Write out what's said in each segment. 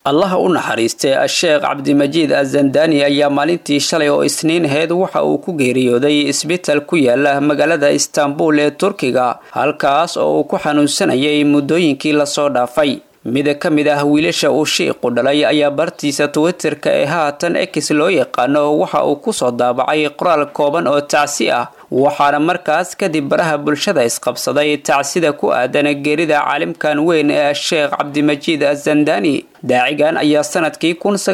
Allah u naxariistay Sheekh Cabdimajiid Az-Zandani ayaa maalintii shalay oo Isniin ahayd waxa uu ku geeriyooday isbitaal ku yaala magaalada Istanbul ee Turkiga halkaas oo uu ku xanuunsanayay muddooyinkii la soo dhaafay. mid ka mid ah wiilasha uu sheekhu dhalay ayaa bartiisa Twitterka ee haatan X loo yaqaano waxa uu ku soo daabacay qoraal kooban oo tacsi ah waxaana markaas kadib baraha bulshada isqabsaday tacsida ku aadan geerida caalimkan weyn ee Sheekh Cabdimajiid Az-Zandani. daacigan ayaa sanadkii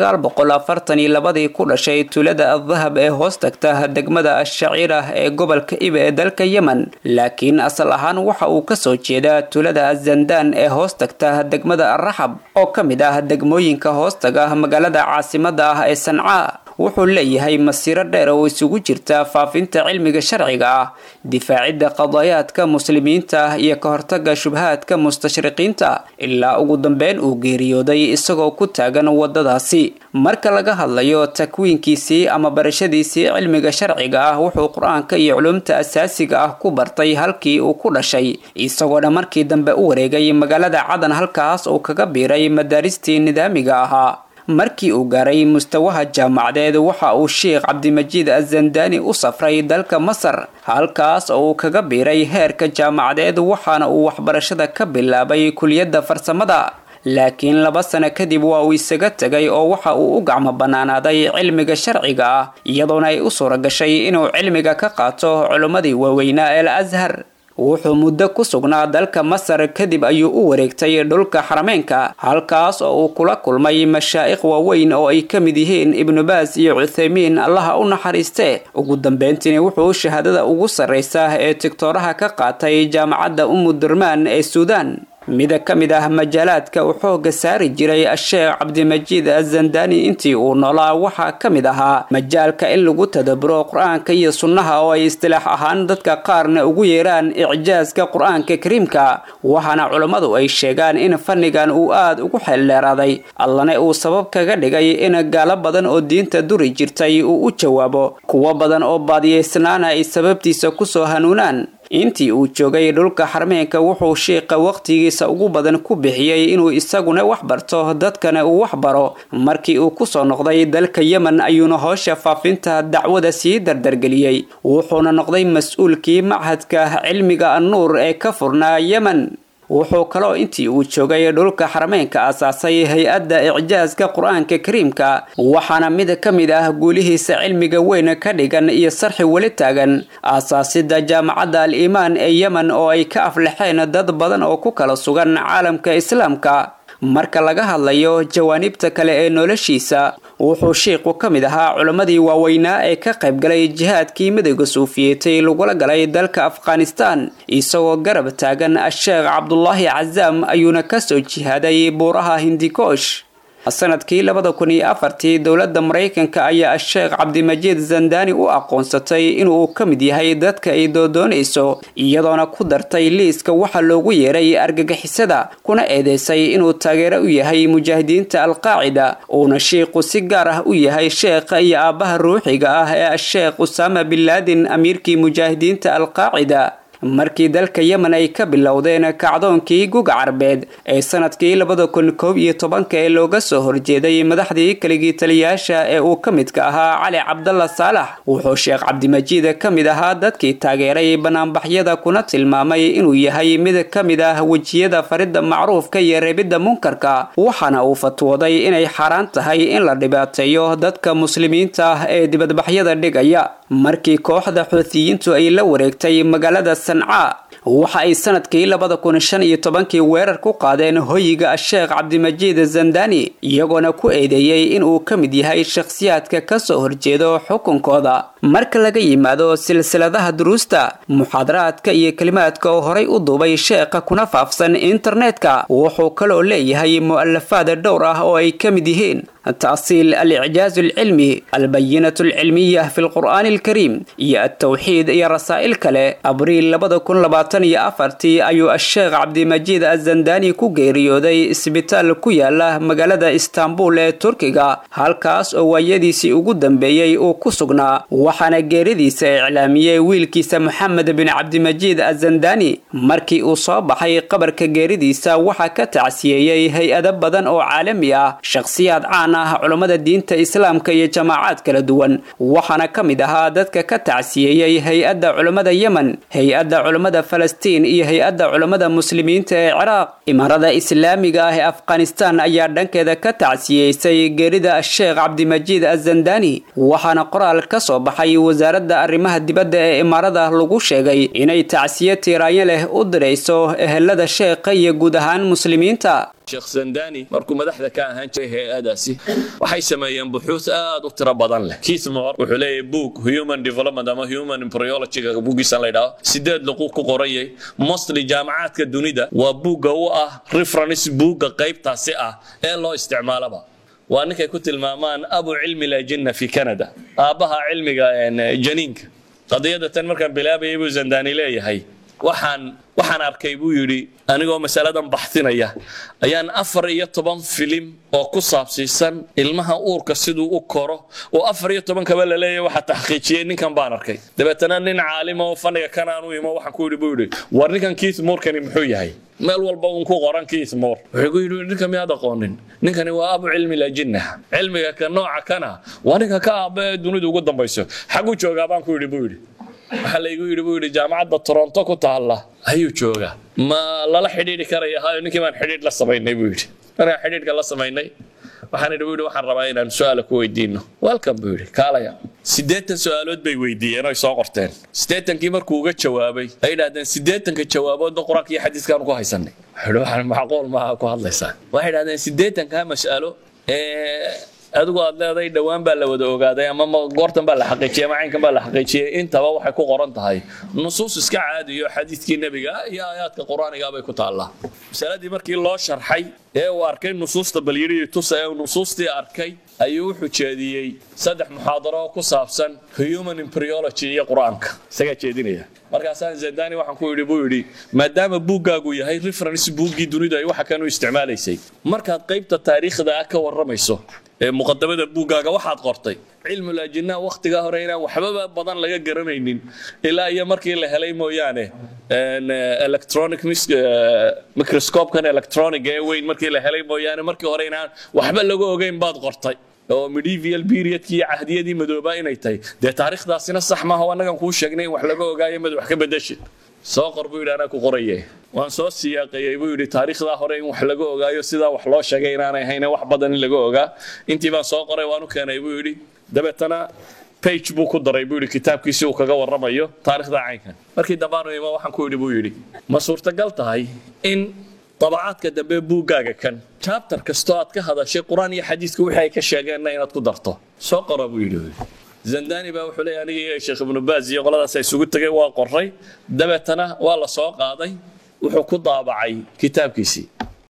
1942 ku dhashay tuulada Al-Dhahab ee hoos tagta degmada Ash-Shaciirah ee gobolka Iba ee dalka Yemen, laakiin asal ahaan waxa uu ka soo jeedaa tuulada Az-Zandan ee hoos tagta degmada Ar-Rahab oo ka mid ah degmooyinka hoos taga magaalada caasimada ah ee Sanca. wuxuu leeyahay masiiro dheer oo isugu jirta faafinta cilmiga sharciga ah, difaacidda qadaayaadka muslimiinta iyo ka hortagga shubhaadka mustashriqiinta ilaa ugu dambeyn uu geeriyooday isagoo ku taagan wadadaasi. marka laga hadlayo takwiinkiisii ama barashadiisii cilmiga sharciga ah wuxuu qur-aanka iyo culumta asaasiga ah ku bartay halkii uu ku dhashay, isagoona markii dambe u wareegay magaalada Cadan halkaas uu kaga biiray madaaristii nidaamiga ahaa. markii uu gaaray mustawaha jaamacadeed waxa uu Sheekh Cabdimajiid Az-Zandani u safray dalka Masar halkaas oo uu kaga biiray heerka jaamacadeed waxaana uu waxbarashada ka bilaabay kulliyadda farsamada, laakiin 2 sano kadib waa uu isaga tagay oo waxa uu u gacmo banaanaaday cilmiga sharciga ah iyadoona ay u suura gashay inuu cilmiga ka qaato culimadii waaweynaa ee Al-Azhar. wuxuu muddo ku sugnaa dalka Masar kadib ayuu u wareegtay dhulka Xarameynka halkaas oo uu kula kulmay mashaayikh waaweyn oo ay ka mid yihiin Ibn Baaz iyo Uthaymin Allah u naxariiste. ugu dambeyntii wuxuu shahaadada ugu sareysa ee tiktoraha ka qaatay jaamacadda Durman ee Suudaan. mid ka mid ah majaalaadka uu xooga saari jiray Sheekh Cabdimajiid Az-Zandani intii uu noolaa waxaa ka mid ahaa majaalka in lagu tadabburo qur-aanka iyo sunnaha oo ay istilaax ahaan dadka qaarna ugu yeeraan icjaaska qur-aanka kariimka, waxaana culimadu ay sheegaan in fannigan uu aad ugu xeeldheeraaday allana uu sabab kaga dhigay in gaalo badan oo diinta duri jirtay uu u jawaabo kuwa badan oo baadiyeysnaana ay sababtiisa ku soo hanuunaan. intii uu joogay dhulka Xarameynka wuxuu sheekha waqtigiisa ugu badan ku bixiyay inuu isaguna wax barto dadkana uu wax baro. markii uu ku soo noqday dalka Yemen ayuuna hawsha faafinta dacwada sii dardargeliyay wuxuuna noqday mas'uulkii machadka cilmiga an-nuur ee ka furnaa Yemen. wuxuu kaloo intii uu joogay dhulka Xarameynka asaasay hay'adda icjaaska qur-aanka kariimka waxaana mid ka mid ah guulihiisa cilmiga weyn ka dhigan iyo sarxi wali taagan asaasida jaamacadda Al-Iimaan ee Yemen oo ay ka aflaxeen dad badan oo ku kala sugan caalamka islaamka. marka laga hadlayo jawaanibta kale ee noloshiisa wuxuu sheekhu ka mid ahaa culimadii waaweynaa ee ka qayb galay jihaadkii midowga Suufiyeed lagula galay dalka Afghanistan isagoo garab taagan Sheekh Cabdullaahi Cazaam ayuuna ka soo jihaaday buuraha Hindikosh. sanadkii 2004 dawladda Mareykanka ayaa Sheekh Cabdimajiid Az-Zandani u aqoonsatay inuu ka mid yahay dadka ay doonayso iyadoona ku dartay liiska waxa loogu yeeray argagixisada kuna eedeysay inuu taageero u yahay mujaahidiinta Al-Qaacida uuna sheekhu si gaar ah u yahay sheekha iyo aabaha ruuxiga ah ee Sheekh Usaama bin Laden amiirkii mujaahidiinta Al-Qaacida. markii dalka Yemen ay ka bilowdeen kacdoonkii guga Carbeed ee sanadkii 2011 ee looga soo horjeeday madaxdii kaligii taliyaasha ee uu ka midka ahaa Cali Cabdalla Saalax wuxuu Sheekh Cabdimajiid ka mid ahaa dadkii taageeray banaanbaxyada kuna tilmaamay inuu yahay mid ka mid ah wajiyada faridda macruufka iyo reebidda munkarka waxaana uu fatwooday inay xaraan tahay in la dhibaateeyo dadka muslimiinta ah ee dibadbaxyada dhigaya. markii kooxda Xuuthiyiintu ay la wareegtay magaalada Sanca waxa ay sanadkii 2015 weerar ku qaadeen hoyiga Sheekh Cabdimajiid Az-Zandani iyagoona ku eedeeyay in uu ka mid yahay shakhsiyaadka ka soo horjeedo xukunkooda. marka laga yimaado silsiladaha duruusta muxaadaraadka iyo kalimaadka oo horay u duubay sheekha kuna faafsan internetka wuxuu kaloo leeyahay mu'alafaad dhowr ah oo ay ka mid yihiin تأصيل الإعجاز العلمي البينة العلمية في القرآن الكريم iyo التوحيد iyo رسائل kale abriil 2024 ayuu الشيخ cabdimajiid azandani ku geeriyooday isbitaal ku yaala magaalada Istanbul ee Turkiga halkaas oo waayadiisii ugu dambeeyay uu ku sugnaa waxaana geeridiisa iclaamiyay wiilkiisa Maxamed bin Cabdimajiid azandani markii uu soo baxay qabarka geeridiisa waxa ka tacsiyay hay'ado badan oo caalami ah shakhsiyaad caan ah culimada diinta islaamka iyo jamaacad kala duwan waxaana kamid ahaa dadka ka tacsiyay hay'ada culimada Yemen hay'ada culimada Falastiin iyo hay'ada culimada muslimiinta ee Ciraaq imaarada islaamiga ah ee Afghanistan ayaa dhankeeda ka tacsiyeysay geerida Sheikh Cabdimajiid azandani waxaana qoraal ka soo baxay wasaaradda arrimaha dibadda ee imaarada lagu sheegay inay tacsiye tiiraanyo leh u dirayso ehelada sheekha iyo guud ahaan muslimiinta Sheikh Zandani markuu madaxda ka ahaan jiray hay'adaasi waxay sameeyeen buxuus aad u tiro badan leh Keith Moore wuxuu leeyahay book Human Development ama Human Embryology buugiisa la yiraahdo sideed luqad ku qorayay mostly jaamacaadka dunida waa buugga u ah reference buugga qaybtaasi ah ee loo isticmaalaba waa ninkay ku tilmaamaan abu cilmi la jinna fi Canada aabaha cilmiga janiinka qadiyada tan markaan bilaabayay buu Zandani leeyahay waxaan arkay buu yiri anigoo mas'aladan baxtinaya ayaan 14 film oo ku saabsan ilmaha uurka sidoo u koro oo 14 kaba la leeyahay waxa taxqiijiyay ninkan baan arkay dabeetana nin caalim oo faniga kanaan u imo waxaan ku yiri buu yiri war ninkan Keith Moore kani muxuu yahay meel walba uu ku qoran Keith Moore wuxuu yiri ninkan ma aqoonin ninkani waa abu cilmi la jinna cilmiga ka nooca kana waa ninka ka aaba dunida ugu dambayso xagu jooga baan ku yiri buu yiri waxa la igu yiri jaamacadda Toronto ku taala ayuu jooga ma la xiriiri karayaa ninkii baan xiriir la sameeynay buu yiri ana xiriirka la sameeynay waxaan idhi waxaan rabaa inaan su'aal ku weydiino welcome buu yiri kaalaya 8 su'aalood bay weydiiyeen oo soo qorteen 8kii markuu uga jawaabay ay yiraahdeen 8ka jawaabood quraanka iyo xadiiskan ku haysanay waxaan macquul ma ku hadlaysaa waxay yiraahdeen 8ka mas'alo adigu aad leedahay dhawaan baa la wada ogaaday ama goortan baa la xaqiijiyay macaankan baa la xaqiijiyay intaba waxay ku qoran tahay nusuus iska caadi iyo xadiiskii nabiga iyo aayaadka quraaniga bay ku taala masaladii markii loo sharxay ee uu arkay nusuusta bal yiri tusay nusuustii arkay ayuu wuxuu jeediyay 3 muxaadaro ku saabsan human embryology iyo quraanka isaga jeedinaya markaasaan Zandani waxaan ku yiri buu yiri maadaama buuggaagu yahay reference buuggii dunida ay waxa kanu isticmaalaysay markaad qaybta taariikhda ka waramayso muqaddamada buuggaaga waxaad qortay cilmu la jinna waqtiga hore inaan waxba badan laga garanaynin ilaa iyo markii la helay mooyaane electronic microscope kan electronic ee weyn markii la helay mooyaane markii hore inaan waxba laga ogeyn baad qortay oo medieval period kii cahdiyadii madooba inay tahay de taariikhdaasina sax ma aha anagan ku sheegnay wax laga ogaayo mid wax ka bedeshay soo qorbu ilaana ku qorayay waan soo siyaaqay buu yiri taariikhda hore in wax laga ogaayo sida wax loo sheegay inaanay hayna wax badan laga ogaa intii baan soo qoray waan u keenay buu yiri dabeetana page buu ku daray buu yiri kitaabkiisa uu kaga waramayo taariikhda caynkan markii dabaanayma waxaan ku yiri buu yiri ma suurtagal tahay in طبعاتك دبي بوغاغا كان chapter كستو aad ka hadashay quraan iyo xadiiska wixii ay ka sheegeen inaad ku darto soo qorabo yiri Zandani baa wuxuu leeyahay aniga Sheikh Ibn Baz iyo qoladaas ay isugu tagay waa qoray dabeetana waa la soo qaaday wuxuu ku daabacay kitaabkiisii